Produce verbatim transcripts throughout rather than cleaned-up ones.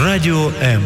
Радіо М.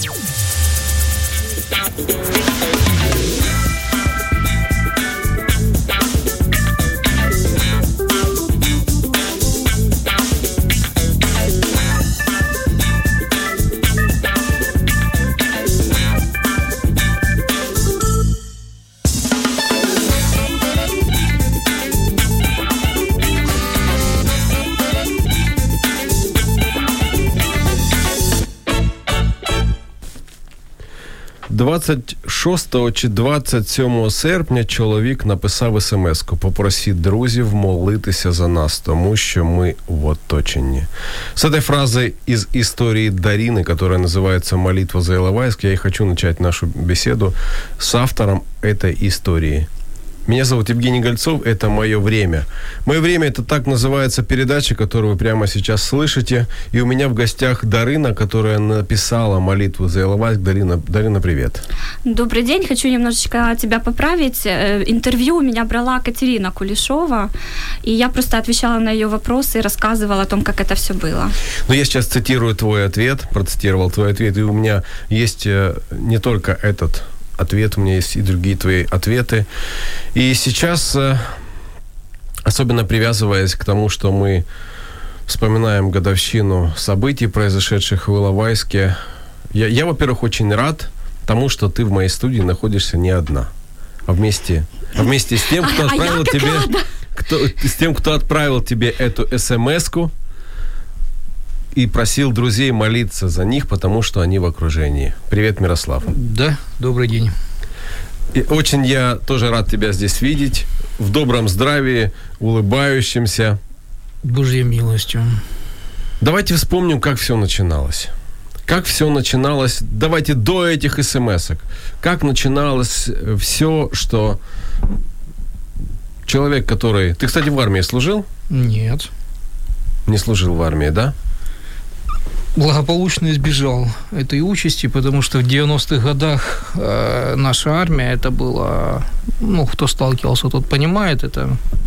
двадцять шостого чи двадцять сьомого серпня чоловік написав смс-ку: попросіть друзів молитися за нас, тому що ми в оточенні. С этой фразы из истории Дарины, которая называется «Молитва за Иловайск», я и хочу начать нашу беседу с автором этой истории. Меня зовут Евгений Гольцов, это «Мое время». «Мое время» — это так называется передача, которую вы прямо сейчас слышите. И у меня в гостях Дарина, которая написала молитву за Иловайск. Дарина, Дарина, привет. Добрый день. Хочу немножечко тебя поправить. Интервью у меня брала Катерина Кулешова, и я просто отвечала на ее вопросы и рассказывала о том, как это все было. Ну, я сейчас цитирую твой ответ, процитировал твой ответ, и у меня есть не только этот ответ, у меня есть и другие твои ответы. И сейчас, особенно привязываясь к тому, что мы вспоминаем годовщину событий, произошедших в Иловайске, я, я, во-первых, очень рад тому, что ты в моей студии находишься не одна, а вместе, а вместе с тем, кто отправил а тебе, кто, с тем, кто отправил тебе эту смс-ку и просил друзей молиться за них, потому что они в окружении. Привет, Мирослав. Да, добрый день. И очень я тоже рад тебя здесь видеть, в добром здравии, улыбающимся. Божьей милостью. Давайте вспомним, как все начиналось. Как все начиналось, давайте до этих смс-ок. Как начиналось все, что человек, который... Ты, кстати, в армии служил? Нет. Не служил в армии, да? Благополучно избежал этой участи, потому что в девяностых годах э, наша армия, это было, ну, кто сталкивался, тот понимает, это...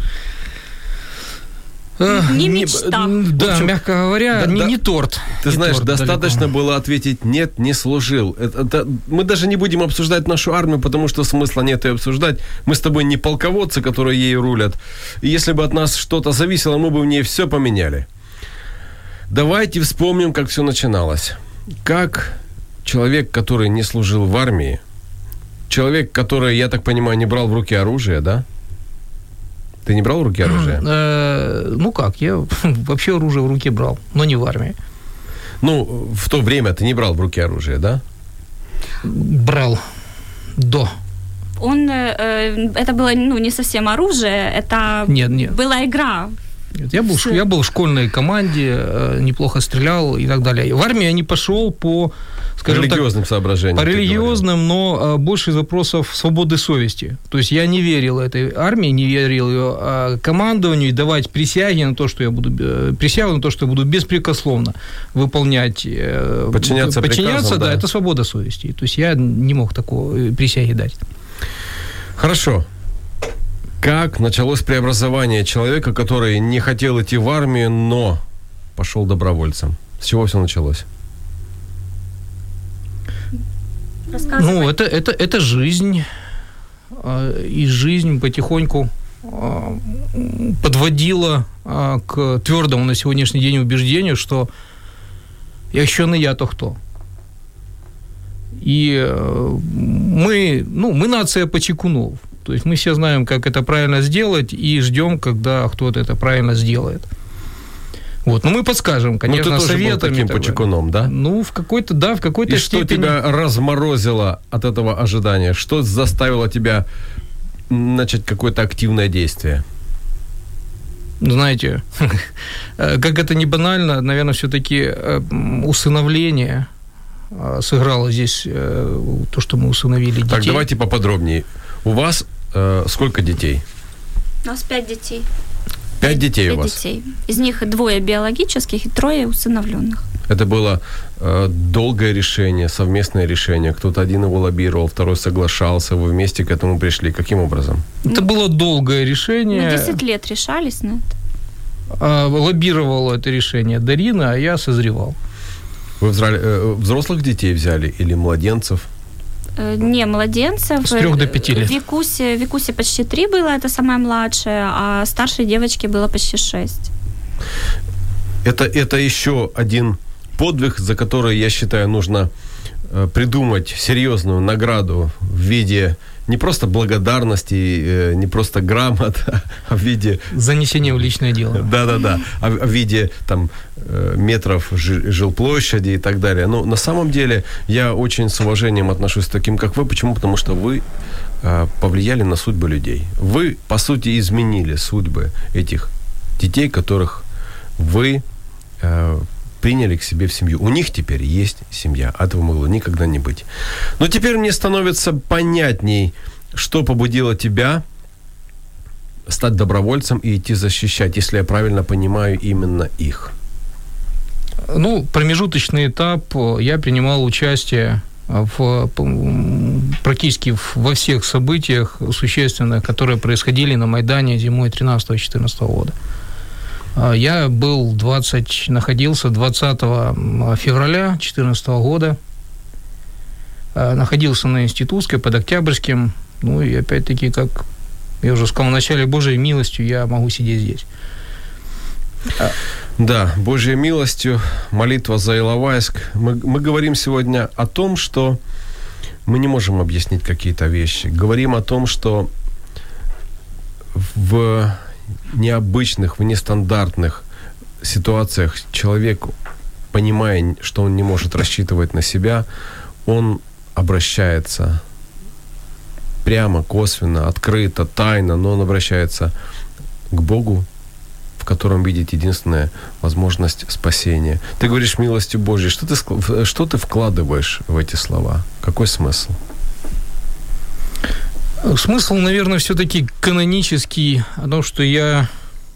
Э, не мечта. Не, да, общем, мягко говоря, да, не, да, не торт. Ты не знаешь, торт достаточно далеко было ответить «нет, не служил». Это, это, мы даже не будем обсуждать нашу армию, потому что смысла нет и обсуждать. Мы с тобой не полководцы, которые ею рулят. И если бы от нас что-то зависело, мы бы в ней все поменяли. Давайте вспомним, как все начиналось. Как человек, который не служил в армии, человек, который, я так понимаю, не брал в руки оружие, да? Ты не брал в руки оружие? Ну как, я вообще оружие в руки брал, но не в армии. Ну, в то время ты не брал в руки оружие, да? Брал. До. Он, это было, ну, не совсем оружие, это нет, нет. была игра. Нет, я был, я был в школьной команде, неплохо стрелял и так далее. В армию я не пошел по, скажем религиозным так, соображениям. По религиозным, но больше из вопросов свободы совести. То есть я не верил этой армии, не верил ее командованию, и давать присяги на то, что я буду присягу на то, что я буду беспрекословно выполнять, подчиняться, подчиняться, приказам, да, да, это свобода совести. То есть я не мог такой присяги дать. Хорошо. Как началось преобразование человека, который не хотел идти в армию, но пошел добровольцем? С чего все началось? Ну, это, это, это жизнь. И жизнь потихоньку подводила к твердому на сегодняшний день убеждению, что якщо не я, то кто? И мы, ну, мы нация почекунов. То есть мы все знаем, как это правильно сделать, и ждем, когда кто-то это правильно сделает. Вот. Но мы подскажем, конечно, ну, ты тоже советами. был таким почекуном, да? Ну, в какой-то, да, в какой-то и степени. И что тебя разморозило от этого ожидания? Что заставило тебя начать какое-то активное действие? Знаете, как это не банально, наверное, все-таки усыновление сыграло здесь то, что мы усыновили детей. Так, давайте поподробнее. У вас э, сколько детей? У нас пять детей. Пять детей пять у вас? Детей. Из них двое биологических и трое усыновленных. Это было э, долгое решение, совместное решение. Кто-то один его лоббировал, второй соглашался, вы вместе к этому пришли. Каким образом? Это было долгое решение. Мы десять лет решались на это. А, лоббировала это решение Дарина, а я созревал. Вы взрослых детей взяли или младенцев? Не, младенцев. С трех до пяти лет. Викусе, Викусе почти три было, это самая младшая, а старшей девочке было почти шесть. Это, это еще один подвиг, за который, я считаю, нужно придумать серьезную награду в виде не просто благодарности, не просто грамот, а в виде... Занесения в личное дело. Да-да-да, а в виде там метров жилплощади и так далее. Но на самом деле я очень с уважением отношусь к таким, как вы. Почему? Потому что вы повлияли на судьбы людей. Вы, по сути, изменили судьбы этих детей, которых вы приняли к себе в семью. У них теперь есть семья. Этого могло никогда не быть. Но теперь мне становится понятней, что побудило тебя стать добровольцем и идти защищать, если я правильно понимаю именно их. Ну, промежуточный этап. Я принимал участие в, практически во всех событиях существенных, которые происходили на Майдане зимой тринадцатого-четырнадцатого года. Я был двадцать, находился двадцатого февраля две тысячи четырнадцатого года, находился на Институтской, под Октябрьским, ну и опять-таки, как я уже сказал, в начале Божьей милостью я могу сидеть здесь. Да, Божьей милостью, молитва за Иловайск. Мы, мы говорим сегодня о том, что мы не можем объяснить какие-то вещи. Говорим о том, что в необычных, в нестандартных ситуациях человек, понимая, что он не может рассчитывать на себя, он обращается прямо, косвенно, открыто, тайно, но он обращается к Богу, в котором видит единственная возможность спасения. Ты говоришь милостью Божьей. Что ты, что ты вкладываешь в эти слова? Какой смысл? Смысл, наверное, все-таки канонический, о том, что я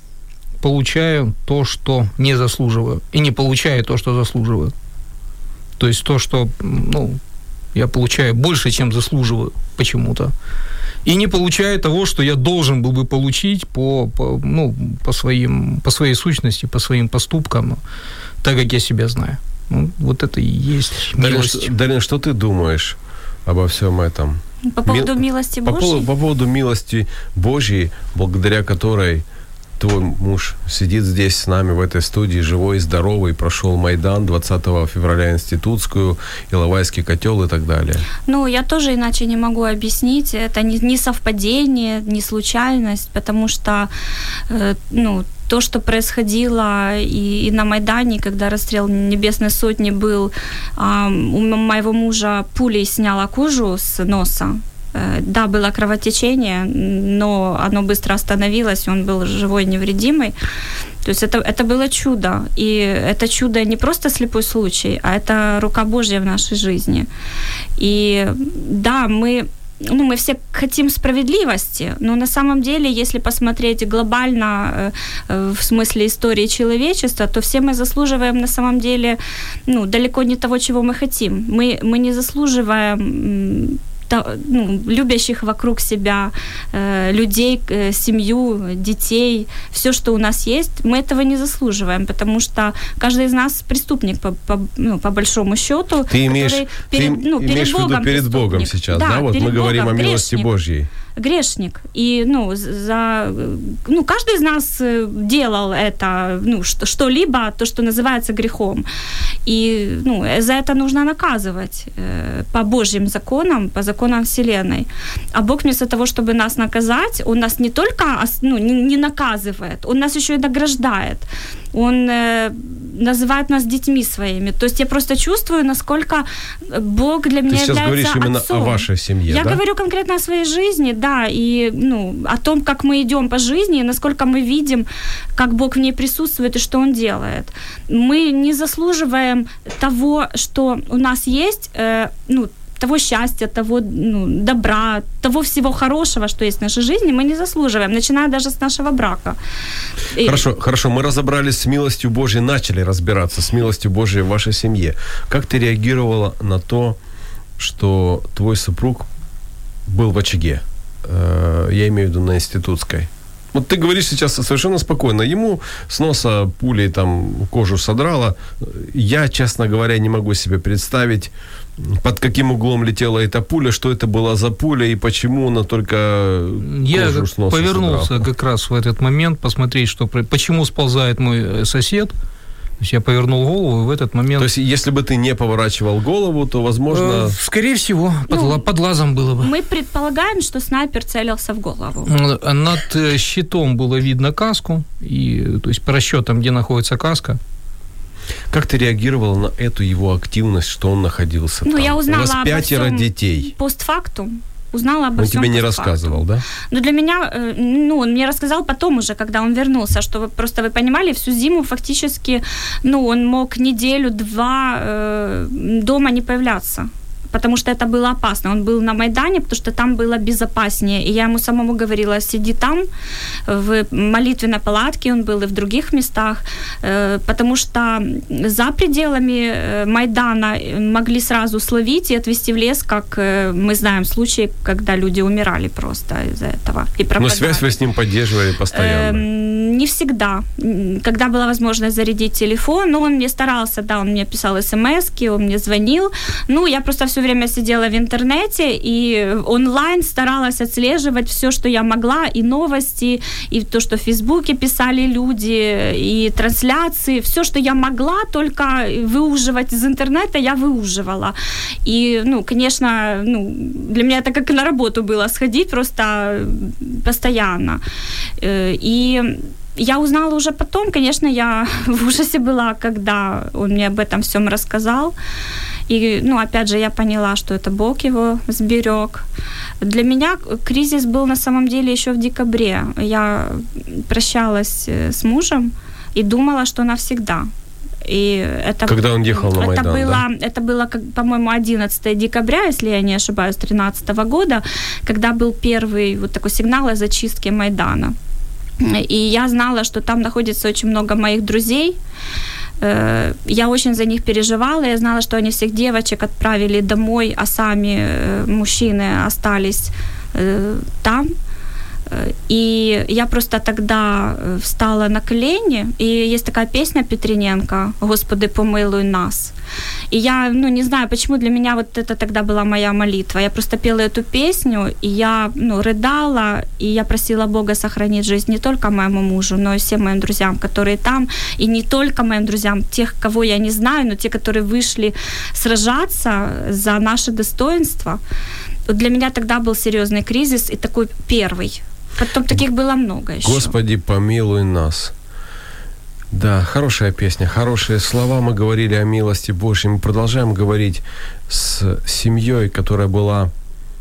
получаю то, что не заслуживаю, и не получаю то, что заслуживаю. То есть то, что, ну, я получаю больше, чем заслуживаю почему-то, и не получаю того, что я должен был бы получить по, по, ну, по, своим, по своей сущности, по своим поступкам, так, как я себя знаю. Ну, вот это и есть милость. Дарин, что ты думаешь обо всем этом? По поводу Мил... милости Божьей? По, поводу, по поводу милости Божьей, благодаря которой твой муж сидит здесь с нами в этой студии, живой и здоровый, прошел Майдан двадцатого февраля Институтскую, Иловайский котел и так далее. Ну, я тоже иначе не могу объяснить. Это не, не совпадение, не случайность, потому что, э, ну, то, что происходило и, и на Майдане, когда расстрел Небесной Сотни был, э, у моего мужа пулей сняла кожу с носа. Да, было кровотечение, но оно быстро остановилось, он был живой, невредимый. То есть это, это было чудо. И это чудо не просто слепой случай, а это рука Божья в нашей жизни. И да, мы... Ну, мы все хотим справедливости, но на самом деле, если посмотреть глобально э, в смысле истории человечества, то все мы заслуживаем на самом деле, ну, далеко не того, чего мы хотим. Мы, мы не заслуживаем... Ну, любящих вокруг себя э, людей, э, семью, детей, все, что у нас есть, мы этого не заслуживаем, потому что каждый из нас преступник по, по, ну, по большому счету. Ты имеешь, перед, ты ну, перед имеешь Богом в виду перед Богом сейчас, да? да? Вот мы Богом, говорим о милости грешник. Божьей. Грешник. И, ну, за, ну, каждый из нас делал это, ну, что-либо, то, что называется грехом. И, ну, за это нужно наказывать э, по Божьим законам, по законам Вселенной. А Бог вместо того, чтобы нас наказать, Он нас не только, ну, не, не наказывает, Он нас еще и награждает. Он э, называет нас детьми своими. То есть я просто чувствую, насколько Бог для меня является отцом. Ты сейчас говоришь именно о вашей семье, Я да? говорю конкретно о своей жизни, да, и, ну, о том, как мы идем по жизни, насколько мы видим, как Бог в ней присутствует и что Он делает. Мы не заслуживаем того, что у нас есть, э, ну, того счастья, того, ну, добра, того всего хорошего, что есть в нашей жизни, мы не заслуживаем, начиная даже с нашего брака. Хорошо, и... хорошо, мы разобрались с милостью Божьей, начали разбираться с милостью Божьей в вашей семье. Как ты реагировала на то, что твой супруг был в очаге? Я имею в виду на Институтской. Вот ты говоришь сейчас совершенно спокойно. Ему с носа пулей там кожу содрало. Я, честно говоря, не могу себе представить, под каким углом летела эта пуля, что это была за пуля и почему она только Я кожу с носа повернулся содрала. как раз в этот момент посмотреть, что, почему сползает мой сосед. То есть я повернул голову, и в этот момент... То есть если бы ты не поворачивал голову, то, возможно... Э, скорее всего, под, Ну, под глазом было бы. Мы предполагаем, что снайпер целился в голову. Над э, щитом было видно каску, и, то есть по расчетам, где находится каска. Как ты реагировала на эту его активность, что он находился Ну, там? я узнала У вас обо пятеро всем детей. Постфактум. Узнала обо Он всем тебе не постфактум. рассказывал, да? Но для меня, э, ну, он мне рассказал потом уже, когда он вернулся, что вы, просто вы понимали, всю зиму фактически, ну, он мог неделю-два э, дома не появляться. Потому что это было опасно. Он был на Майдане, потому что там было безопаснее. И я ему самому говорила, сиди там, в молитвенной палатке, он был и в других местах, потому что за пределами Майдана могли сразу словить и отвезти в лес, как мы знаем случаи, когда люди умирали просто из-за этого. И Но связь вы с ним поддерживали постоянно? Не всегда. Когда была возможность зарядить телефон, но он мне старался, да, он мне писал смски, он мне звонил. Ну, я просто все время сидела в интернете и онлайн старалась отслеживать все, что я могла, и новости, и то, что в Фейсбуке писали люди, и трансляции, все, что я могла, только выуживать из интернета, я выуживала. И, ну, конечно, ну, для меня это как на работу было сходить просто постоянно. И я узнала уже потом, конечно, я в ужасе была, когда он мне об этом всем рассказал. И, ну, опять же, я поняла, что это Бог его сберег. Для меня кризис был на самом деле еще в декабре. Я прощалась с мужем и думала, что навсегда. И это, когда он ехал на Майдан, это было, да? Это было, как, по-моему, одиннадцатого декабря, если я не ошибаюсь, тринадцатого года, когда был первый вот такой сигнал о зачистке Майдана. И я знала, что там находится очень много моих друзей. Я очень за них переживала. Я знала, что они всех девочек отправили домой, а сами мужчины остались там. И я просто тогда встала на колени, и есть такая песня Петрененко «Господи, помилуй нас». И я, ну, не знаю, почему для меня вот это тогда была моя молитва. Я просто пела эту песню, и я, ну, рыдала, и я просила Бога сохранить жизнь не только моему мужу, но и всем моим друзьям, которые там, и не только моим друзьям, тех, кого я не знаю, но те, которые вышли сражаться за наше достоинство. Вот для меня тогда был серьезный кризис, и такой первый. Потом таких было много еще. Господи, помилуй нас. Да, хорошая песня, хорошие слова. Мы говорили о милости Божьей. Мы продолжаем говорить с семьей, которая была,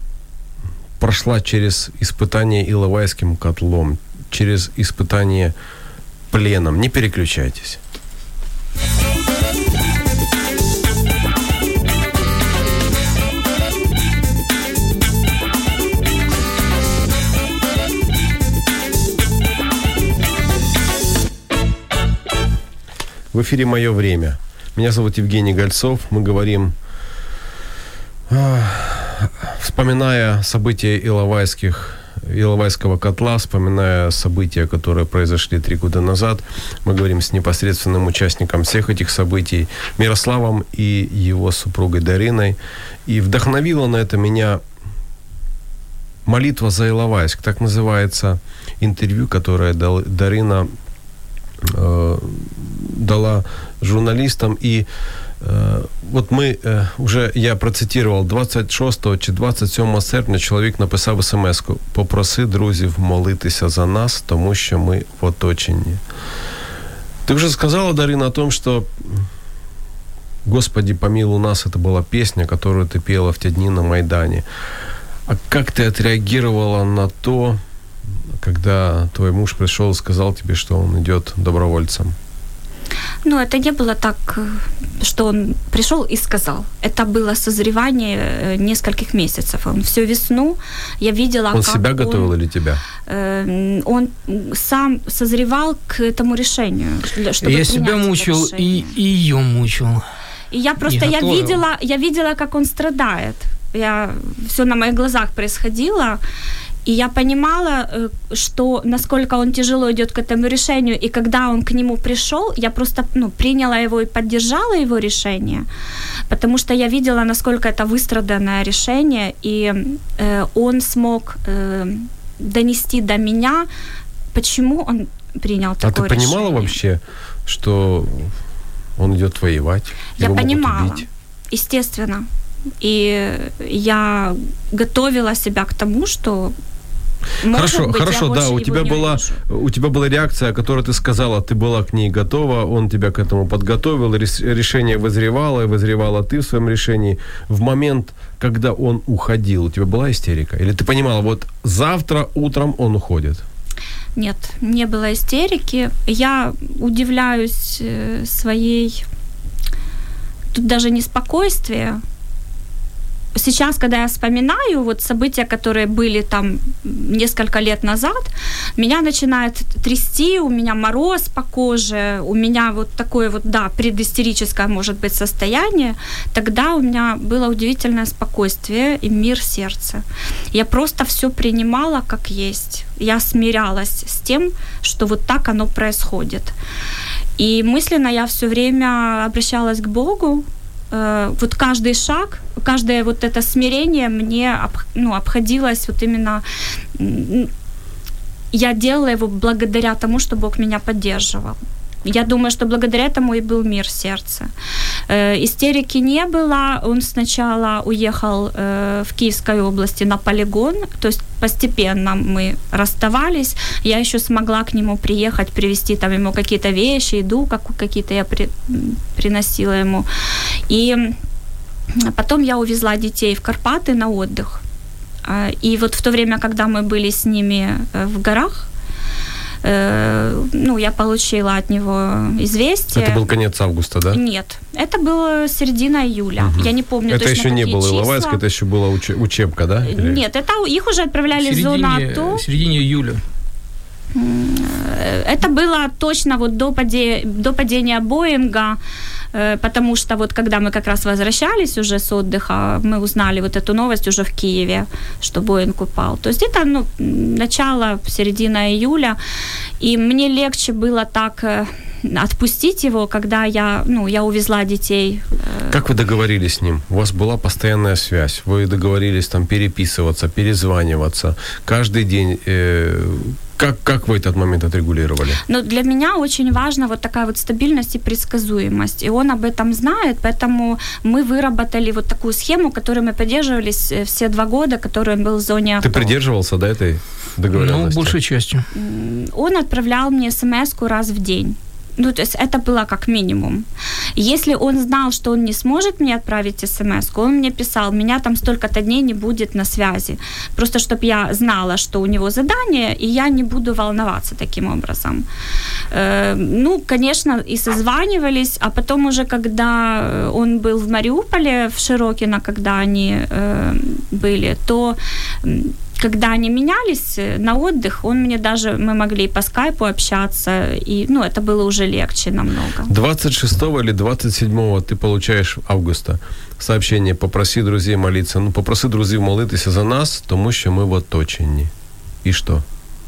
прошла через испытание Иловайским котлом, через испытание пленом. Не переключайтесь. В эфире «Мое время». Меня зовут Евгений Гольцов. Мы говорим, вспоминая события Иловайских, Иловайского котла, вспоминая события, которые произошли три года назад, мы говорим с непосредственным участником всех этих событий, Мирославом и его супругой Дариной. И вдохновило на это меня молитва за Иловайск. Так называется интервью, которое Дарина э, дала журналистам. И э, вот ми э, уже, я процитував, двадцять шостого чи двадцять сьомого серпня чоловік написав смс-ку: попроси друзів молитися за нас, тому що ми в оточенні. Ты уже сказала, Дарина, о том, что «Господи, помилуй нас» — это была песня, которую ты пела в те дни на Майдане. А как ты отреагировала на то, когда твой муж пришел и сказал тебе, что он идет добровольцем? Ну, это не было так, что он пришел и сказал. Это было созревание нескольких месяцев. Он всю весну, я видела, он как себя готовил он, или тебя? Э, он сам созревал к этому решению. Чтобы я себя мучил и, и ее мучил. И я просто, я видела, я видела, как он страдает. Я, все на моих глазах происходило. И я понимала, что насколько он тяжело идет к этому решению, и когда он к нему пришел, я просто ну, приняла его и поддержала его решение, потому что я видела, насколько это выстраданное решение, и э, он смог э, донести до меня, почему он принял такое решение. А ты понимала решение. вообще, что он идет воевать? Я его понимала, могут убить? Естественно. И я готовила себя к тому, что Хорошо, быть, хорошо, да, у тебя была у тебя была реакция, о которой ты сказала, ты была к ней готова, он тебя к этому подготовил, решение вызревало, и вызревала ты в своем решении. В момент, когда он уходил, у тебя была истерика? Или ты понимала, вот завтра утром он уходит? Нет, не было истерики. Я удивляюсь своей, тут даже не спокойствию. Сейчас, когда я вспоминаю вот события, которые были там несколько лет назад, меня начинает трясти, у меня мороз по коже, у меня вот такое вот, да, предистерическое, может быть, состояние. Тогда у меня было удивительное спокойствие и мир сердца. Я просто все принимала как есть. Я смирялась с тем, что вот так оно происходит. И мысленно я все время обращалась к Богу. Вот каждый шаг, каждое вот это смирение мне ну, обходилось вот именно... Я делала его благодаря тому, что Бог меня поддерживал. Я думаю, что благодаря этому и был мир сердца. Э, истерики не было. Он сначала уехал э, в Киевской области на полигон, то есть постепенно мы расставались. Я еще смогла к нему приехать, привезти там ему какие-то вещи, еду как, какие-то я при, приносила ему. И потом я увезла детей в Карпаты на отдых. И вот в то время, когда мы были с ними в горах, ну, я получила от него известие. Это был конец августа, да? Нет, это было середина июля. Угу. Я не помню это точно, еще не было числа. Иловайск, это еще была уч- учебка, да? Или... Нет, это их уже отправляли в зону АТО. В середине июля. Это было точно вот до, паде... до падения Боинга, потому что вот когда мы как раз возвращались уже с отдыха, мы узнали вот эту новость уже в Киеве, что Боинг упал. То есть это ну, начало, середина июля, и мне легче было так отпустить его, когда я, ну, я увезла детей. Как вы договорились с ним? У вас была постоянная связь, вы договорились там переписываться, перезваниваться каждый день. Э- Как, как вы этот момент отрегулировали? Ну, для меня очень важна вот такая вот стабильность и предсказуемость. И он об этом знает, поэтому мы выработали вот такую схему, которой мы поддерживались все два года, который он был в зоне АТО. Ты придерживался, да, этой договоренности? Ну, большей частью. Он отправлял мне смс-ку раз в день. Ну, то есть это было как минимум. Если он знал, что он не сможет мне отправить смс-ку, он мне писал, меня там столько-то дней не будет на связи. Просто чтобы я знала, что у него задание, и я не буду волноваться таким образом. Э, ну, конечно, и созванивались, а потом уже, когда он был в Мариуполе, в Широкино, когда они э, были, то... Когда они менялись на отдых, он мне даже, мы могли и по скайпу общаться, и, ну, это было уже легче намного. двадцать шестого или двадцать седьмого ты получаєш августа сообщение «Попроси друзей молиться». Ну, попроси друзів молитися за нас, тому що ми в оточенні. И что?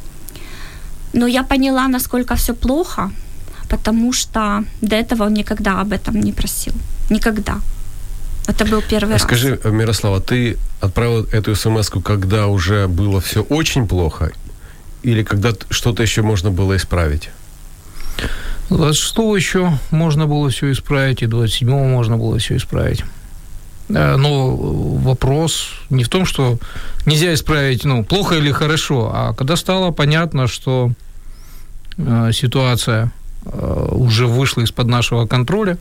Ну, я поняла, насколько все плохо, потому что до этого он никогда об этом не просил. Никогда. Это был первый раз. Скажи, Мирослава, ты отправила эту смс-ку, когда уже было все очень плохо, или когда что-то еще можно было исправить? двадцать шестого еще можно было все исправить, и двадцать седьмого можно было все исправить. Но вопрос не в том, что нельзя исправить, ну, плохо или хорошо, а когда стало понятно, что ситуация уже вышла из-под нашего контроля.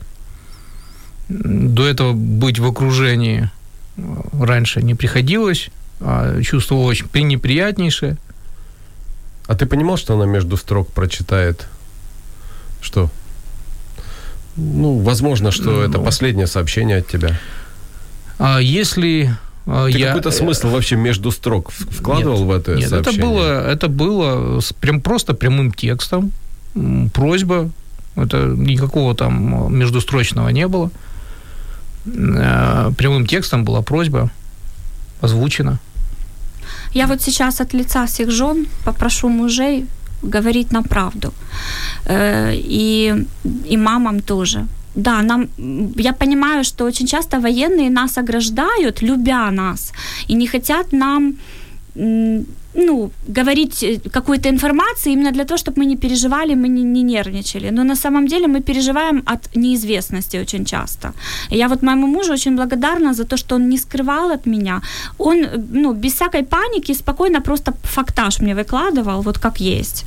До этого быть в окружении раньше не приходилось, а чувство очень пренеприятнейшее. А ты понимал, что она между строк прочитает, что? Ну, возможно, что ну, это последнее сообщение от тебя. А если ты я... какой-то смысл вообще между строк вкладывал нет, в это нет, сообщение? Нет, это было, это было прям просто прямым текстом, просьба, это никакого там междустрочного не было. Прямым текстом была просьба озвучена. Я вот сейчас от лица всех жен попрошу мужей говорить нам правду. И, и мамам тоже. Да, нам, я понимаю, что очень часто военные нас ограждают, любя нас, и не хотят нам, ну, говорить какую-то информацию именно для того, чтобы мы не переживали, мы не, не нервничали. Но на самом деле мы переживаем от неизвестности очень часто. И я вот моему мужу очень благодарна за то, что он не скрывал от меня. Он, ну, без всякой паники спокойно просто фактаж мне выкладывал, вот как есть.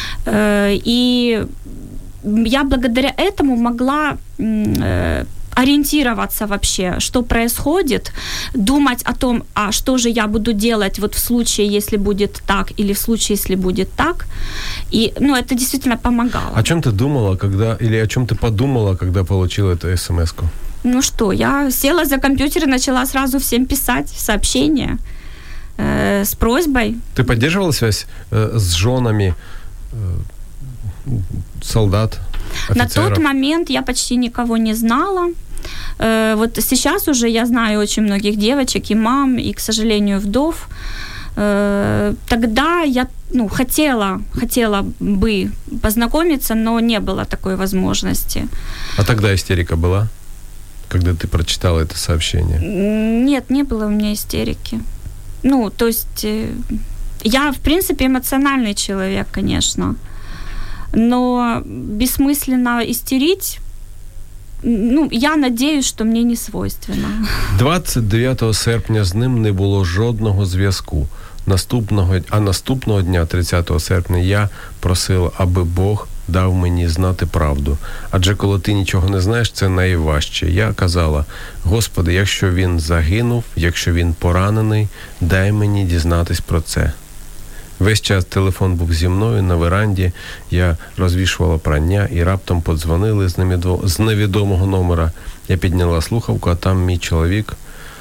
И я благодаря этому могла ориентироваться вообще, что происходит, думать о том, а что же я буду делать вот в случае, если будет так, или в случае, если будет так. И, ну, это действительно помогало. О чем ты думала, когда, или о чем ты подумала, когда получила эту смс-ку? Ну что, я села за компьютер и начала сразу всем писать сообщения э, с просьбой. Ты поддерживала связь э, с женами э, солдат? Офицеров. На тот момент я почти никого не знала. Вот сейчас уже я знаю очень многих девочек и мам, и, к сожалению, вдов. Тогда я, ну, хотела, хотела бы познакомиться, но не было такой возможности. А тогда истерика была, когда ты прочитала это сообщение? Нет, не было у меня истерики. Ну, то есть я, в принципе, эмоциональный человек, конечно. Но бессмысленно истерить, ну, я надеюсь, що мені не свойственно. двадцять дев'ятого серпня з ним не було жодного зв'язку. Наступного, а наступного дня, тридцятого серпня, я просила, аби Бог дав мені знати правду. Адже коли ти нічого не знаєш, це найважче. Я казала, Господи, якщо він загинув, якщо він поранений, дай мені дізнатись про це. Весь час телефон був зі мною на веранді, я розвішувала прання і раптом подзвонили з невідомого номера. Я підняла слухавку, а там мій чоловік.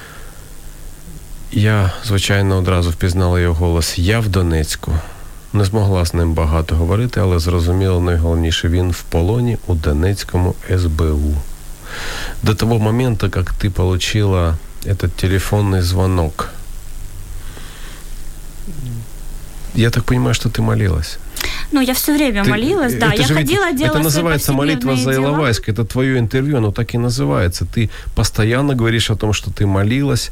Я, звичайно, одразу впізнала його голос. Я в Донецьку. Не змогла з ним багато говорити, але зрозуміла найголовніше, він в полоні у Донецькому ес бе у. До того моменту, як ти отримала этот телефонний дзвонок, я так понимаю, что ты молилась. Ну, я все время ты, молилась, да. Я ходила, делала это называется молитва за Иловайск. Это твое интервью, оно так и называется. Ты постоянно говоришь о том, что ты молилась.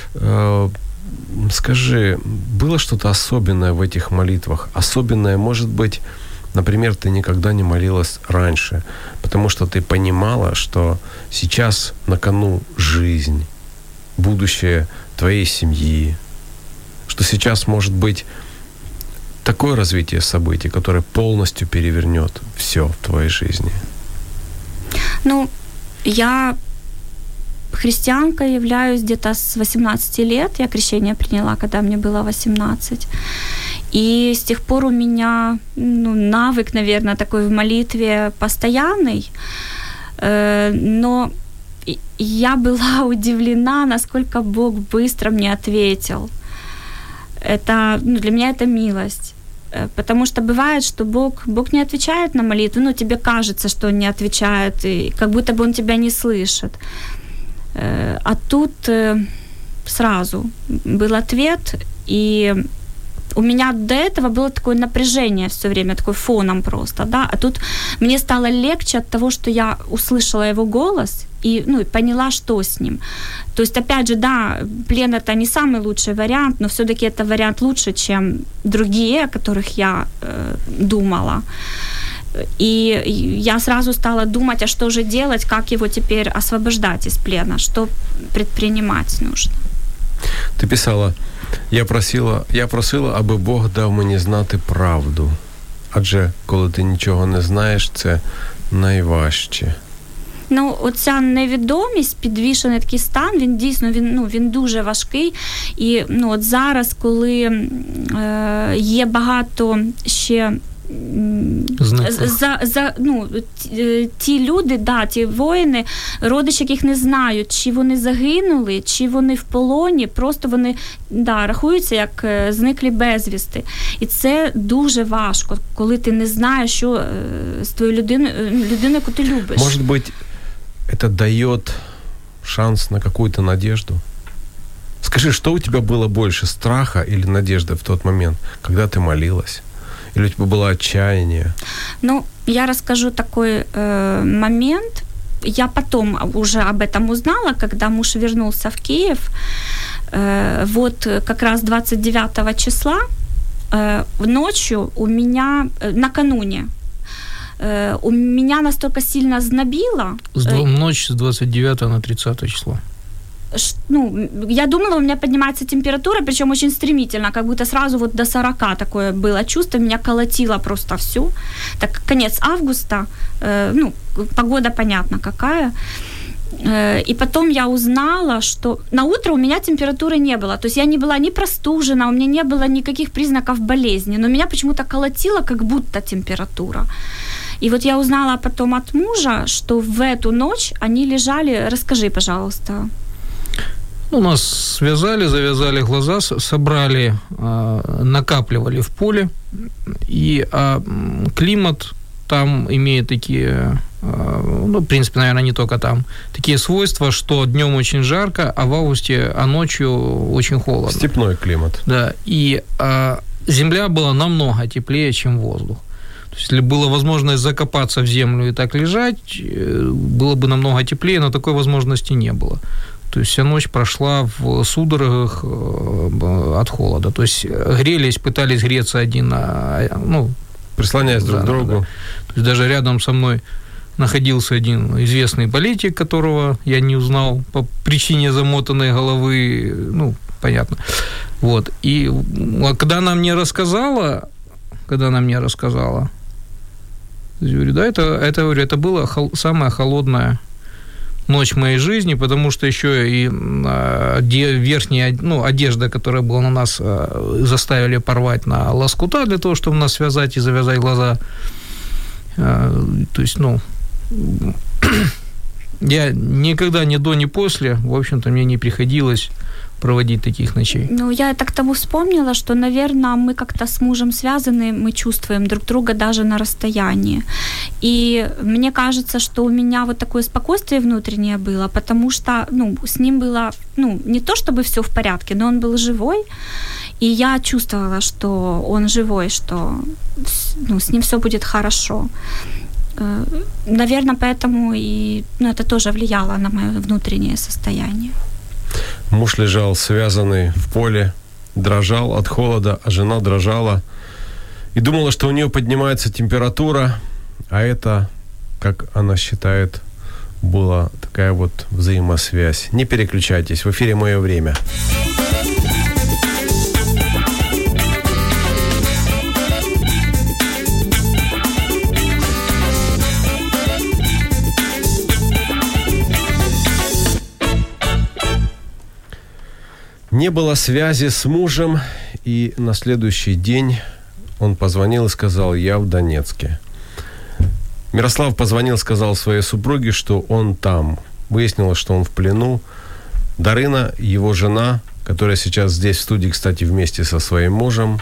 Скажи, было что-то особенное в этих молитвах? Особенное, может быть, например, ты никогда не молилась раньше, потому что ты понимала, что сейчас на кону жизнь, будущее твоей семьи, что сейчас может быть такое развитие событий, которое полностью перевернет все в твоей жизни? Ну, я христианка являюсь где-то с восемнадцати лет. Я крещение приняла, когда мне было восемнадцать. И с тех пор у меня, ну, навык, наверное, такой в молитве постоянный. Но я была удивлена, насколько Бог быстро мне ответил. Это, ну, для меня это милость. Потому что бывает, что Бог, Бог не отвечает на молитву, ну, тебе кажется, что Он не отвечает, и как будто бы Он тебя не слышит. А тут сразу был ответ, и у меня до этого было такое напряжение все время, такой фоном просто, да, а тут мне стало легче от того, что я услышала Его голос и, ну, и поняла, что с ним. То есть, опять же, да, плен – это не самый лучший вариант, но все-таки это вариант лучше, чем другие, о которых я э, думала. И я сразу стала думать, а что же делать, как его теперь освобождать из плена, что предпринимать нужно. Ти писала, я просила, я просила, аби Бог дав мені знати правду. Адже коли ти нічого не знаєш, це найважче. Ну, оця невідомість, підвішений такий стан, він дійсно, він, ну, він дуже важкий. І, ну, от зараз, коли е, є багато ще за, за, ну, ті, ті люди, да, ті воїни, родичі, яких не знають, чи вони загинули, чи вони в полоні, просто вони, да, рахуються як зниклі безвісти. І це дуже важко, коли ти не знаєш, що з твоєю людиною, людиною, яку ти любиш. Може бути, это дает шанс на какую-то надежду? Скажи, что у тебя было больше, страха или надежды в тот момент, когда ты молилась? Или у тебя было отчаяние? Ну, я расскажу такой э, момент. Я потом уже об этом узнала, когда муж вернулся в Киев. Э, вот как раз двадцать девятого числа э, ночью у меня, э, накануне, э, у меня настолько сильно знобило. С, ночь с двадцать девятого на тридцатое число. Ну, я думала, у меня поднимается температура, причем очень стремительно, как будто сразу вот до сорока такое было чувство, меня колотило просто всю. Так, конец августа, э, ну, погода понятно какая. Э, и потом я узнала, что на утро у меня температуры не было, то есть я не была ни простужена, у меня не было никаких признаков болезни, но меня почему-то колотило, как будто температура. И вот я узнала потом от мужа, что в эту ночь они лежали... Расскажи, пожалуйста. Ну, нас связали, завязали глаза, собрали, накапливали в поле. И а, климат там имеет такие, ну, в принципе, наверное, не только там, такие свойства, что днем очень жарко, а в августе, а ночью очень холодно. Степной климат. Да, и а, земля была намного теплее, чем воздух. То есть, если была возможность закопаться в землю и так лежать, было бы намного теплее, но такой возможности не было. То есть вся ночь прошла в судорогах от холода. То есть грелись, пытались греться один, ну... Прислоняясь друг к другу. Да. То есть даже рядом со мной находился один известный политик, которого я не узнал по причине замотанной головы, ну, понятно. Вот. И когда она мне рассказала, когда она мне рассказала, я говорю, да, это, это, говорю, это была хол- самая холодная ночь в моей жизни, потому что еще и э, верхняя, ну, одежда, которая была на нас, э, заставили порвать на лоскута для того, чтобы нас связать и завязать глаза. Э, то есть, ну, я никогда ни до, ни после, в общем-то, мне не приходилось проводить таких ночей. Ну, я так тому вспомнила, что, наверное, мы как-то с мужем связаны, мы чувствуем друг друга даже на расстоянии. И мне кажется, что у меня вот такое спокойствие внутреннее было, потому что, ну, с ним было, ну, не то чтобы все в порядке, но он был живой, и я чувствовала, что он живой, что, ну, с ним все будет хорошо. Наверное, поэтому и, ну, это тоже влияло на мое внутреннее состояние. Муж лежал связанный в поле, дрожал от холода, а жена дрожала и думала, что у нее поднимается температура, а это, как она считает, была такая вот взаимосвязь. Не переключайтесь, в эфире «Мое время». Не было связи с мужем, и на следующий день он позвонил и сказал: «Я в Донецке». Мирослав позвонил, сказал своей супруге, что он там. Выяснилось, что он в плену. Дарина, его жена, которая сейчас здесь в студии, кстати, вместе со своим мужем,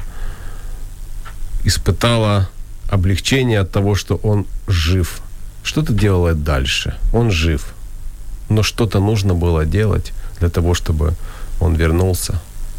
испытала облегчение от того, что он жив. Что ты делала дальше? Он жив. Но что-то нужно было делать для того, чтобы он вернулся.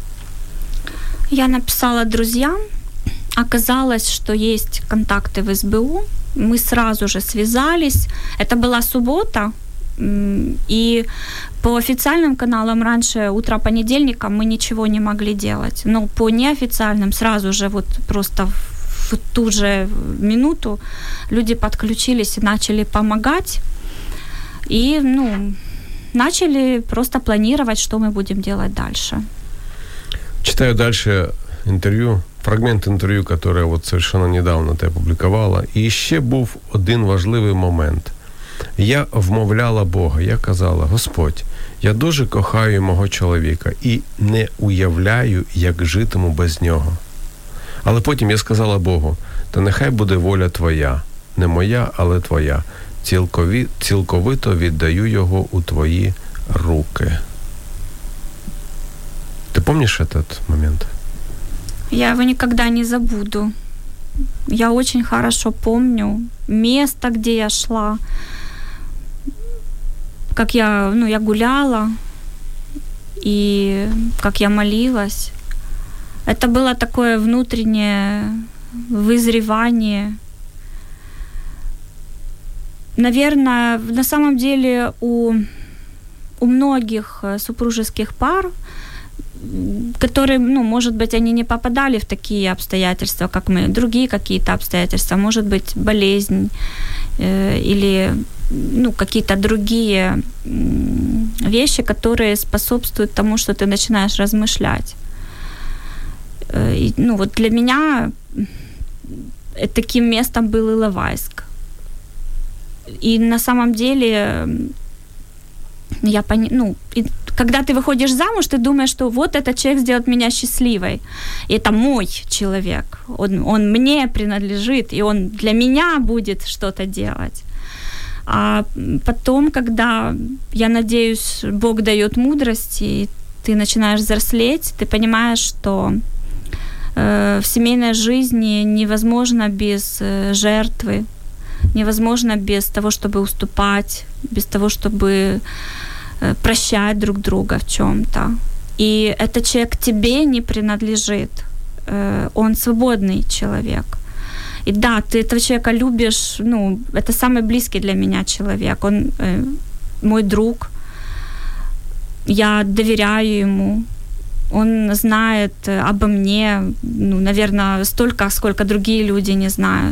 Я написала друзьям. Оказалось, что есть контакты в эс бэ у. Мы сразу же связались. Это была суббота. И по официальным каналам раньше, утро понедельника, мы ничего не могли делать. Но по неофициальным сразу же, вот просто в ту же минуту люди подключились и начали помогать. И, ну... начали просто планировать, что мы будем делать дальше. Читаю дальше интерв'ю, фрагмент інтерв'ю, яке от совершенно недавно ти опублікувала. І ще був один важливий момент. Я вмовляла Бога, я казала: Господь, я дуже кохаю мого чоловіка і не уявляю, як житиму без нього. Але потім я сказала Богу: та нехай буде воля Твоя, не моя, але Твоя. Цілкові, цілковито віддаю його у Твої руки. Ты помнишь этот момент? Я его никогда не забуду. Я очень хорошо помню место, где я шла, как я, ну, я гуляла. и как я молилась. Это было такое внутреннее вызревание. Наверное, на самом деле у, у многих супружеских пар, которые, ну, может быть, они не попадали в такие обстоятельства, как мы, другие какие-то обстоятельства, может быть, болезнь э, или, ну, какие-то другие вещи, которые способствуют тому, что ты начинаешь размышлять. Э, и, ну, вот для меня таким местом был Иловайск. И на самом деле я пони... ну, и когда ты выходишь замуж, ты думаешь, что вот этот человек сделает меня счастливой. И это мой человек. Он, он мне принадлежит, и он для меня будет что-то делать. А потом, когда, я надеюсь, Бог дает мудрость, и ты начинаешь взрослеть, ты понимаешь, что э, в семейной жизни невозможно без э, жертвы, невозможно без того, чтобы уступать, без того, чтобы прощать друг друга в чём-то. И этот человек тебе не принадлежит. Он свободный человек. И да, ты этого человека любишь, ну, это самый близкий для меня человек. Он э, мой друг. Я доверяю ему. Он знает обо мне, ну, наверное, столько, сколько другие люди не знают.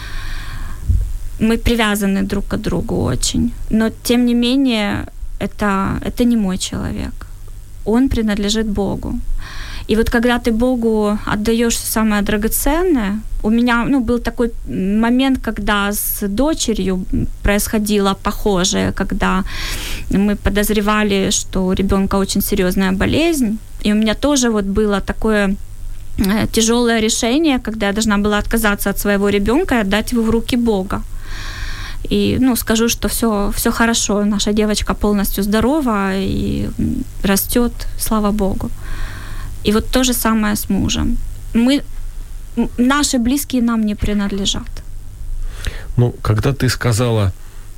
Мы привязаны друг к другу очень. Но, тем не менее, это, это не мой человек. Он принадлежит Богу. И вот когда ты Богу отдаёшь самое драгоценное, у меня, ну, был такой момент, когда с дочерью происходило похожее, когда мы подозревали, что у ребёнка очень серьёзная болезнь, и у меня тоже вот было такое тяжёлое решение, когда я должна была отказаться от своего ребёнка и отдать его в руки Бога. И, ну, скажу, что всё, всё хорошо, наша девочка полностью здорова и растёт, слава Богу. И вот то же самое с мужем. Мы, наши близкие нам не принадлежат. Ну, когда ты сказала,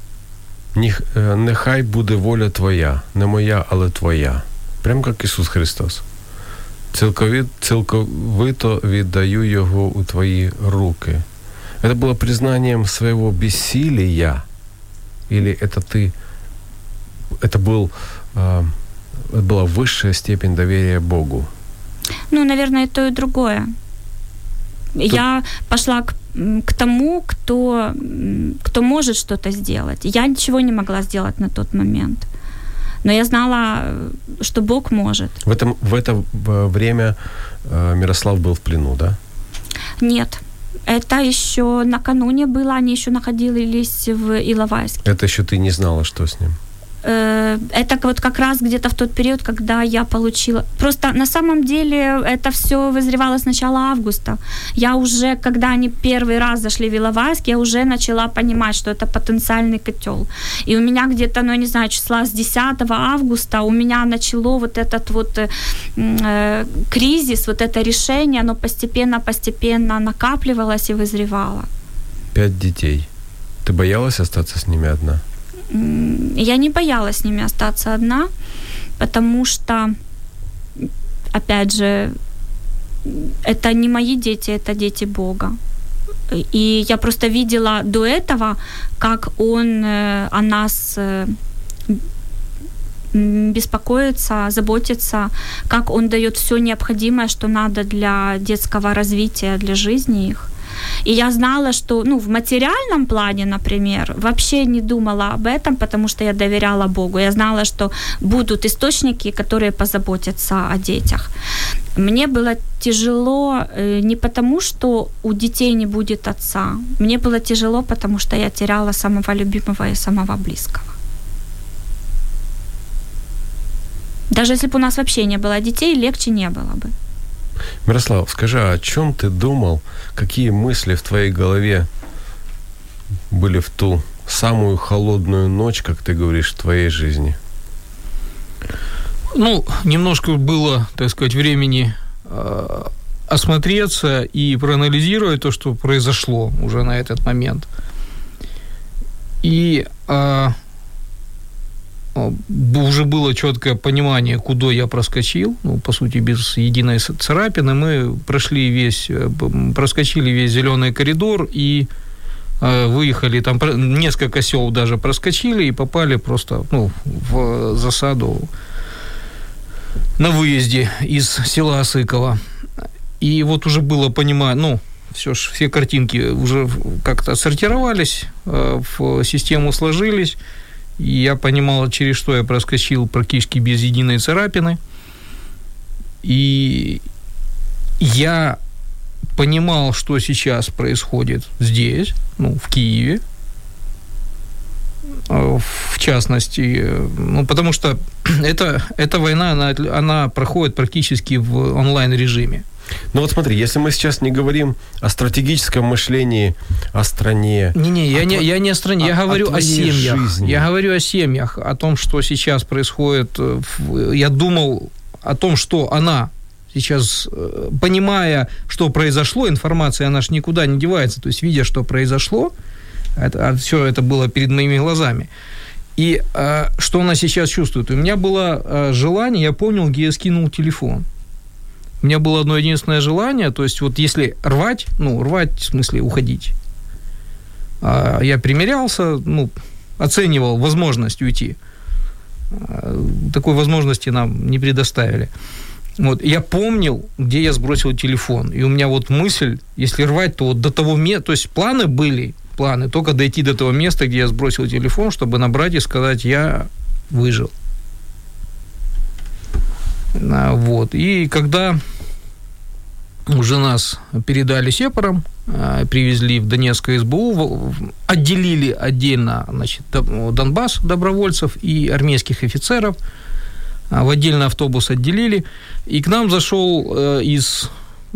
нехай буде воля твоя, не моя, але твоя, прям як Ісус Христос. Цілковито, цілковито віддаю його у твої руки. Это было признанием своего бессилия? Или это ты... Это был, э, была высшая степень доверия Богу? Ну, наверное, и то, и другое. Тут... Я пошла к, к тому, кто, кто может что-то сделать. Я ничего не могла сделать на тот момент. Но я знала, что Бог может. В, этом, в это время Мирослав был в плену, да? Нет. Это ещё накануне было, они ещё находились в Иловайске. Это ещё ты не знала, что с ним? Это вот как раз где-то в тот период, когда я получила... Просто на самом деле это всё вызревало с начала августа. Я уже, когда они первый раз зашли в Иловайск, я уже начала понимать, что это потенциальный котёл. И у меня где-то, ну, я не знаю, числа с десятого августа у меня начало вот этот вот э, кризис, вот это решение, оно постепенно-постепенно накапливалось и вызревало. Пять детей. Ты боялась остаться с ними одна? Я не боялась с ними остаться одна, потому что, опять же, это не мои дети, это дети Бога. И я просто видела до этого, как Он о нас беспокоится, заботится, как Он даёт всё необходимое, что надо для детского развития, для жизни их. И я знала, что, ну, в материальном плане, например, вообще не думала об этом, потому что я доверяла Богу. Я знала, что будут источники, которые позаботятся о детях. Мне было тяжело не потому, что у детей не будет отца. Мне было тяжело, потому что я теряла самого любимого и самого близкого. Даже если бы у нас вообще не было детей, легче не было бы. Мирослав, скажи, о чём ты думал, какие мысли в твоей голове были в ту самую холодную ночь, как ты говоришь, в твоей жизни? Ну, немножко было, так сказать, времени э, осмотреться и проанализировать то, что произошло уже на этот момент. И э, уже было четкое понимание, куда я проскочил, ну, по сути, без единой царапины. Мы прошли весь, проскочили весь зеленый коридор и выехали, там несколько сел даже проскочили и попали просто, ну, в засаду на выезде из села Осыково. И вот уже было понимание, ну, все, все картинки уже как-то сортировались, в систему сложились, и я понимал, через что я проскочил практически без единой царапины. И я понимал, что сейчас происходит здесь, ну, в Киеве, в частности, ну, потому что это, эта война, она, она проходит практически в онлайн-режиме. Ну вот смотри, если мы сейчас не говорим о стратегическом мышлении, о стране... Не-не, я, не, я не о стране, я о, говорю о, о семьях. Жизни. Я говорю о семьях, о том, что сейчас происходит. Я думал о том, что она сейчас, понимая, что произошло, информация, она ж никуда не девается, то есть, видя, что произошло, это, все это было перед моими глазами. И э, что она сейчас чувствует? У меня было э, желание, я помнил, где я скинул телефон. У меня было одно единственное желание, то есть вот если рвать, ну, рвать, в смысле уходить, э, я примерялся, ну, оценивал возможность уйти. Э, такой возможности нам не предоставили. Вот, я помнил, где я сбросил телефон, и у меня вот мысль, если рвать, то вот до того места, то есть планы были, планы, только дойти до того места, где я сбросил телефон, чтобы набрать и сказать, я выжил. Вот, и когда уже нас передали сепарам, привезли в Донецкое эс бэ у, отделили отдельно, значит, Донбасс добровольцев и армейских офицеров, в отдельный автобус отделили, и к нам зашел из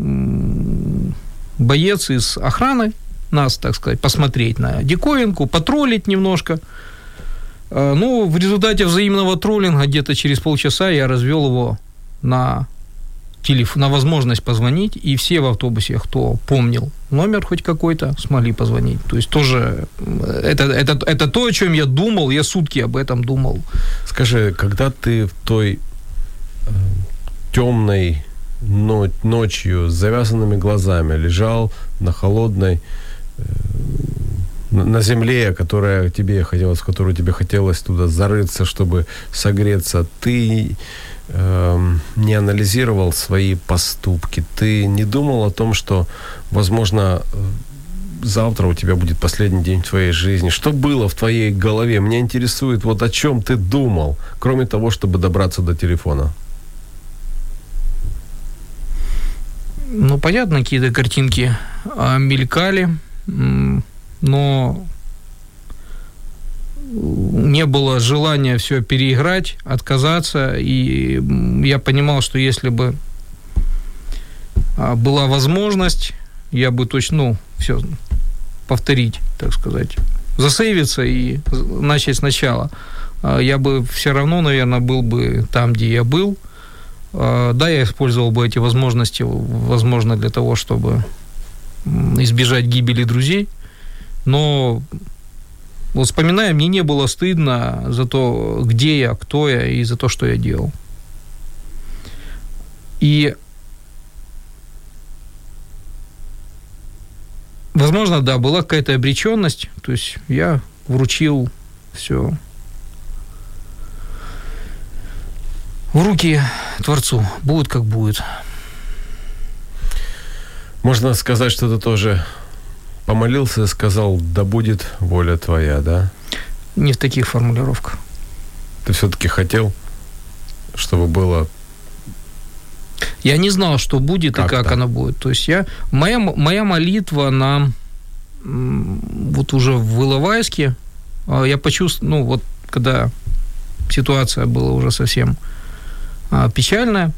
боец из охраны, нас, так сказать, посмотреть на диковинку, потроллить немножко. Ну, в результате взаимного троллинга где-то через полчаса я развел его на телефон, на возможность позвонить, и все в автобусе, кто помнил номер хоть какой-то, смогли позвонить. То есть тоже это, это, это то, о чем я думал, я сутки об этом думал. Скажи, когда ты в той э, темной но, ночью с завязанными глазами лежал на холодной э, на земле, которая тебе хотелось, в которую тебе хотелось туда зарыться, чтобы согреться, ты э, не анализировал свои поступки, ты не думал о том, что, возможно, завтра у тебя будет последний день твоей жизни. Что было в твоей голове? Меня интересует, вот о чем ты думал, кроме того, чтобы добраться до телефона. Ну, понятно, какие-то картинки а, мелькали, но не было желания все переиграть, отказаться, и я понимал, что если бы была возможность, я бы точно, ну, все повторить, так сказать, засейвиться и начать сначала. Я бы все равно, наверное, был бы там, где я был. Да, я использовал бы эти возможности, возможно, для того, чтобы избежать гибели друзей, но вот вспоминая, мне не было стыдно за то, где я, кто я и за то, что я делал. И, возможно, да, была какая-то обречённость, то есть я вручил всё в руки Творцу. Будет, как будет. Можно сказать, что ты тоже помолился и сказал, да будет воля твоя, да? Не в таких формулировках. Ты всё-таки хотел, чтобы было... Я не знал, что будет как-то. И как оно будет. То есть я... Моя, моя молитва на... Вот уже в Иловайске, я почувствовал, ну вот, когда ситуация была уже совсем печальная,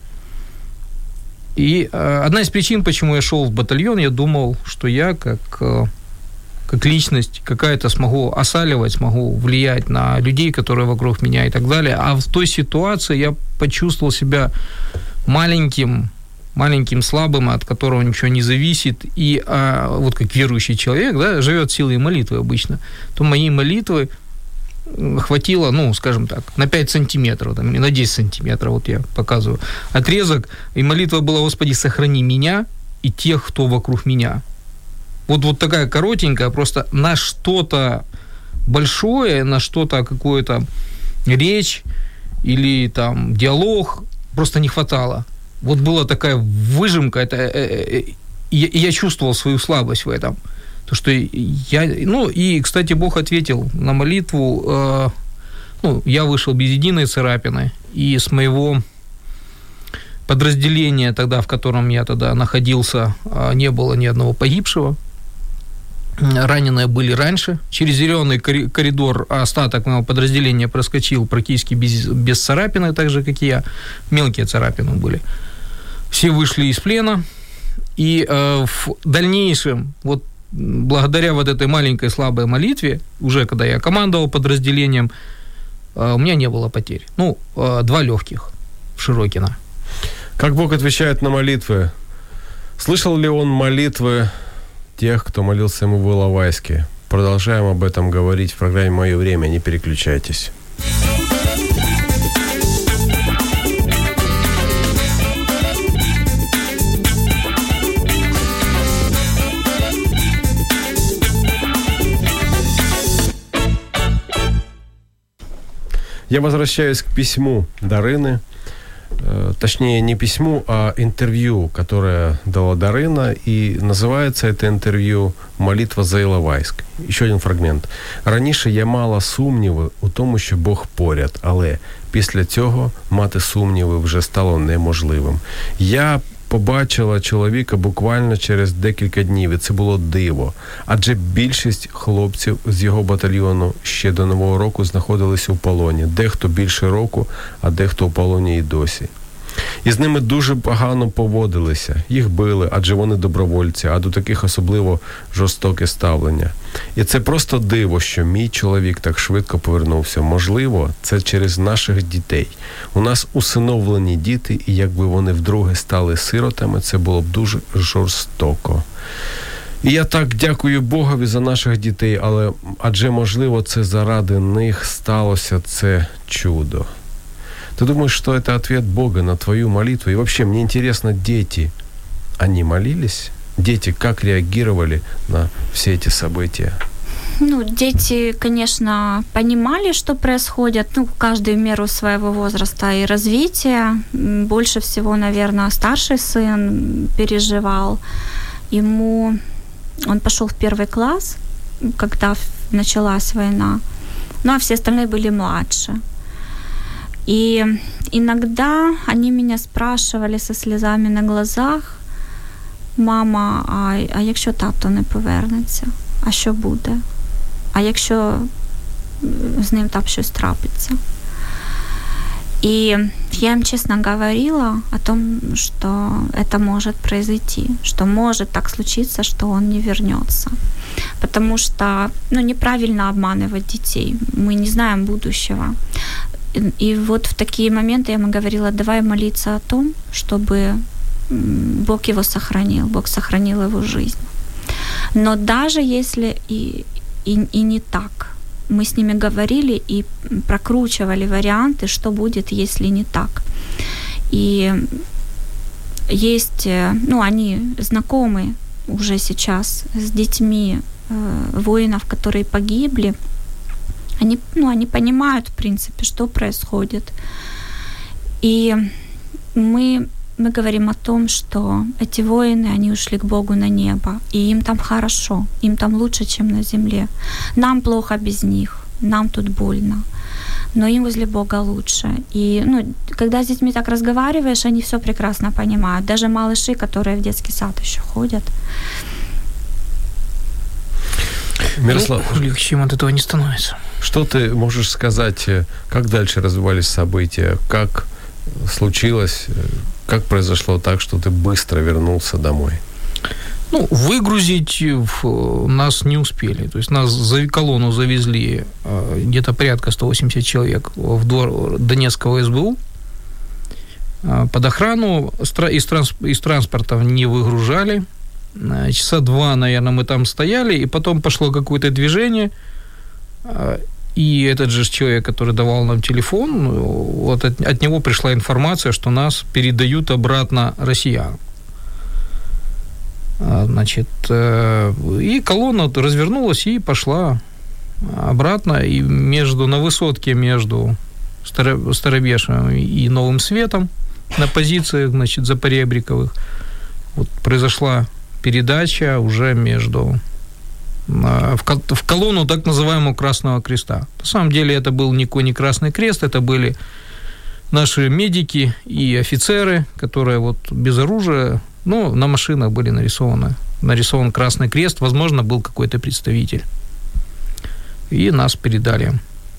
и э, одна из причин, почему я шел в батальон, я думал, что я как, э, как личность какая-то смогу осаливать, смогу влиять на людей, которые вокруг меня и так далее. А в той ситуации я почувствовал себя маленьким, маленьким, слабым, от которого ничего не зависит. И э, вот как верующий человек, да, живет силой молитвы обычно, то мои молитвы хватило, ну, скажем так, на пять сантиметров, там, на десять сантиметров, вот я показываю, отрезок, и молитва была: Господи, сохрани меня и тех, кто вокруг меня. Вот, вот такая коротенькая, просто на что-то большое, на что-то, какую-то речь или там диалог просто не хватало. Вот была такая выжимка, это, э, э, я, я чувствовал свою слабость в этом. То, что я, ну, и, кстати, Бог ответил на молитву. Э, ну, я вышел без единой царапины, и с моего подразделения тогда, в котором я тогда находился, не было ни одного погибшего. Раненые были раньше. Через зеленый коридор остаток моего подразделения проскочил практически без, без царапины, так же, как и я. Мелкие царапины были. Все вышли из плена. И э, в дальнейшем, вот благодаря вот этой маленькой слабой молитве, уже когда я командовал подразделением, э, у меня не было потерь. Ну, э, два легких в Широкино. Как Бог отвечает на молитвы? Слышал ли Он молитвы тех, кто молился Ему в Иловайске? Продолжаем об этом говорить в программе «Мое время». Не переключайтесь. Я возвращаюсь к письму Дарины. Точнее, не письму, а интервью, которое дала Дарина, и называется это интервью «Молитва за Іловайськ». Ще один фрагмент. «Раніше я мала сумніви у тому, що Бог поряд, але після цього мати сумніви вже стало неможливим. Я побачила чоловіка буквально через декілька днів, і це було диво. Адже більшість хлопців з його батальйону ще до Нового року знаходились у полоні. Дехто більше року, а дехто у полоні і досі. І з ними дуже погано поводилися. Їх били, адже вони добровольці, а до таких особливо жорстоке ставлення. І це просто диво, що мій чоловік так швидко повернувся. Можливо, це через наших дітей. У нас усиновлені діти, і якби вони вдруге стали сиротами, це було б дуже жорстоко. І я так дякую Богові за наших дітей, але адже, можливо, це заради них сталося це чудо. Ты думаешь, что это ответ Бога на твою молитву? И вообще, мне интересно, дети, они молились? Дети как реагировали на все эти события? Ну, дети, конечно, понимали, что происходит, ну, каждый в меру своего возраста и развития. Больше всего, наверное, старший сын переживал. Ему... Он пошел в первый класс, когда началась война, ну, а все остальные были младше. И иногда они меня спрашивали со слезами на глазах: мама, а, а якщо тато не повернеться, а що буде? А якщо з ним там щось трапиться? И я им честно говорила о том, что это может произойти, что может так случиться, что он не вернется. Потому что, ну, неправильно обманывать детей. Мы не знаем будущего. И вот в такие моменты я ему говорила: давай молиться о том, чтобы Бог его сохранил, Бог сохранил его жизнь. Но даже если и, и, и не так, мы с ними говорили и прокручивали варианты, что будет, если не так. И есть, ну, они знакомы уже сейчас с детьми э, воинов, которые погибли. Они, ну, они понимают, в принципе, что происходит. И мы, мы говорим о том, что эти воины, они ушли к Богу на небо, и им там хорошо, им там лучше, чем на земле. Нам плохо без них, нам тут больно, но им возле Бога лучше. И, ну, когда с детьми так разговариваешь, они все прекрасно понимают. Даже малыши, которые в детский сад еще ходят. Мирослав, ну, легче им от этого не становится. Что ты можешь сказать, как дальше развивались события, как случилось, как произошло так, что ты быстро вернулся домой? Ну, выгрузить нас не успели. То есть нас за колонну завезли где-то порядка сто восемьдесят человек в двор Донецкого эс бэ у. Под охрану из, транс, из транспортов не выгружали. Часа два, наверное, мы там стояли, и потом пошло какое-то движение, И этот же человек, который давал нам телефон, вот от, от него пришла информация, что нас передают обратно россиянам. Значит, и колонна развернулась и пошла обратно, и между, на высотке между Старобешевым и Новым Светом на позициях, значит, запоребриковых вот произошла передача уже между в колонну так называемого Красного Креста. На самом деле это был никакой не Красный Крест, это были наши медики и офицеры, которые вот без оружия, ну, на машинах были нарисованы, нарисован Красный Крест, возможно, был какой-то представитель. И нас передали.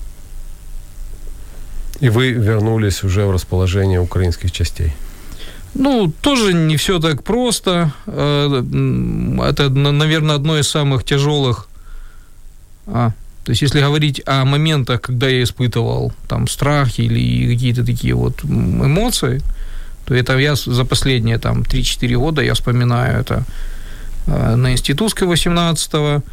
И вы вернулись уже в расположение украинских частей? Ну, тоже не все так просто. Это, наверное, одно из самых тяжелых. А, то есть, если говорить о моментах, когда я испытывал там страх или какие-то такие вот эмоции, то это я за последние там три-четыре года, я вспоминаю это на Институтской восемнадцатого.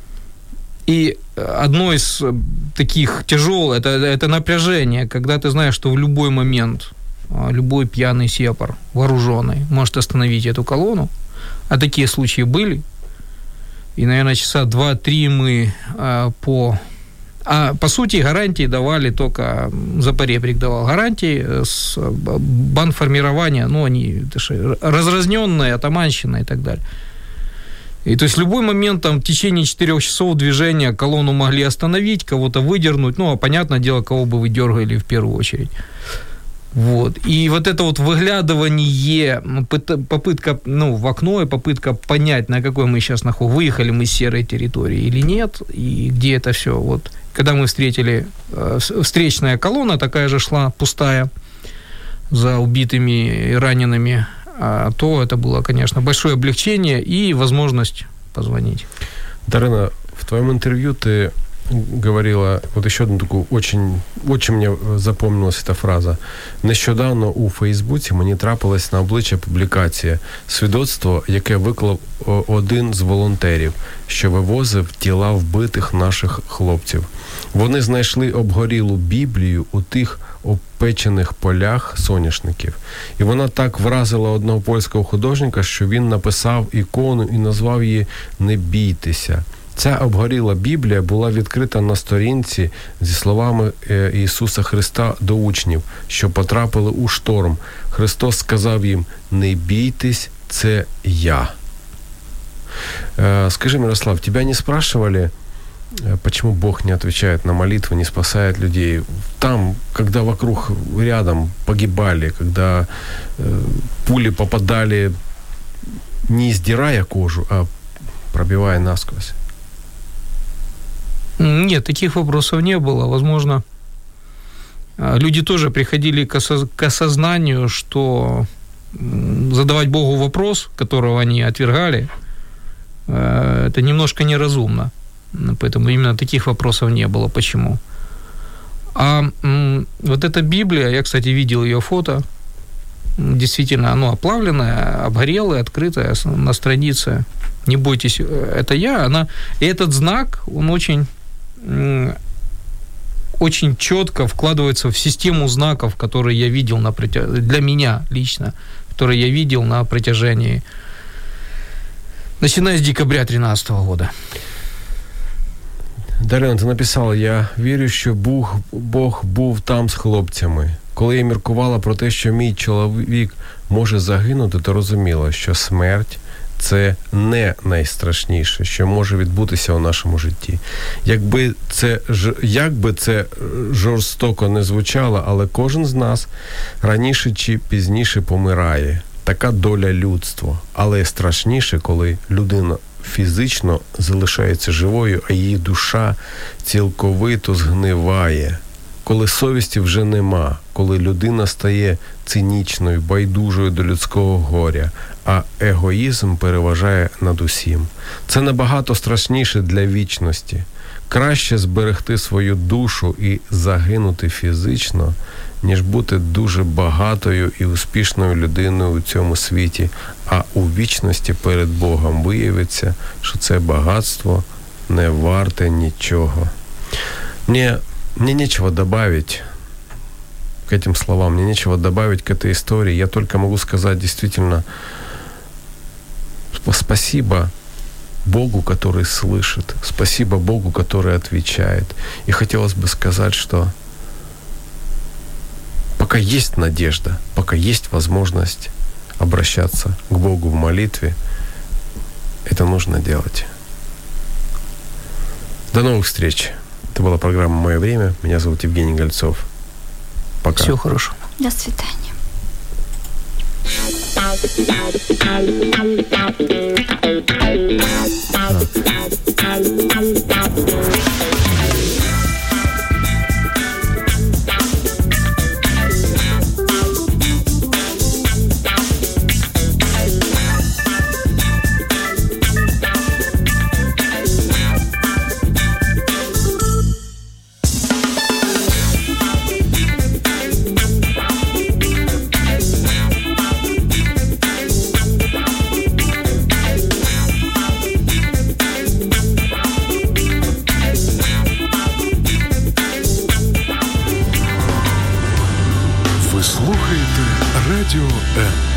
И одно из таких тяжелых, это, это напряжение, когда ты знаешь, что в любой момент любой пьяный сепар, вооруженный, может остановить эту колонну. А такие случаи были. И, наверное, часа два-три мы а, по... А, по сути, гарантии давали только... Запоребрик давал гарантии с бандформирования, ну, они разразненные, атаманщина и так далее. И то есть в любой момент там, в течение четырех часов движения колонну могли остановить, кого-то выдернуть, ну, а понятное дело, кого бы вы дергали в первую очередь. Вот. И вот это вот выглядывание, попытка, ну, в окно и попытка понять, на какой мы сейчас находимся, выехали мы с серой территории или нет, и где это все. Вот. Когда мы встретили, встречная колонна такая же шла, пустая, за убитыми и ранеными, то это было, конечно, большое облегчение и возможность позвонить. Дарина, в твоем интервью ты говорила, вот еще одну такую, очень, очень мне запомнилась эта фраза. Нещодавно у Фейсбуці мені трапилась на обличчя публікація свідоцтво, яке виклав один з волонтерів, що вивозив тіла вбитих наших хлопців. Вони знайшли обгорілу Біблію у тих обпечених полях соняшників. І вона так вразила одного польського художника, що він написав ікону і назвав її «Не бійтеся». Ця обгоріла Біблія була відкрита на сторінці зі словами Ісуса Христа до учнів, що потрапили у шторм. Христос сказав їм: «Не бійтесь, це я». Скажи, Мирослав, тебя не спрашивали, почему Бог не отвечает на молитвы, не спасает людей? Там, когда вокруг, рядом погибали, когда пули попадали, не издирая кожу, а пробивая насквозь? Нет, таких вопросов не было. Возможно, люди тоже приходили к, осоз- к осознанию, что задавать Богу вопрос, которого они отвергали, это немножко неразумно. Поэтому именно таких вопросов не было. Почему? А вот эта Библия, я, кстати, видел ее фото, действительно, оно оплавленное, обгорелое, открытое на странице. Не бойтесь, это я. Она... И этот знак, он очень, очень четко вкладывается в систему знаков, которые я видел на протяж... для меня лично, которые я видел на протяжении, начиная с декабря две тысячи тринадцатого года. Дарина, ти написала: «Я вірю, що Бог, Бог був там з хлопцями. Коли я міркувала про те, що мій чоловік може загинути, то розуміла, що смерть – це не найстрашніше, що може відбутися у нашому житті. Якби це, як би це жорстоко не звучало, але кожен з нас раніше чи пізніше помирає. Така доля людства. Але страшніше, коли людина фізично залишається живою, а її душа цілковито згниває. Коли совісті вже нема, коли людина стає цинічною, байдужою до людського горя, а егоїзм переважає над усім. Це набагато страшніше для вічності. Краще зберегти свою душу і загинути фізично, ніж бути дуже багатою і успішною людиною у цьому світі, а у вічності перед Богом виявиться, що це багатство не варте нічого». Мне, мне нечего добавить к этим словам, мне нечего добавить к этой истории. Я только могу сказать действительно спасибо Богу, который слышит, спасибо Богу, который отвечает. И хотелось бы сказать, что пока есть надежда, пока есть возможность обращаться к Богу в молитве, это нужно делать. До новых встреч. Это была программа «Мое время». Меня зовут Евгений Гольцов. Пока. Всего хорошего. До свидания. Слухайте Радіо М.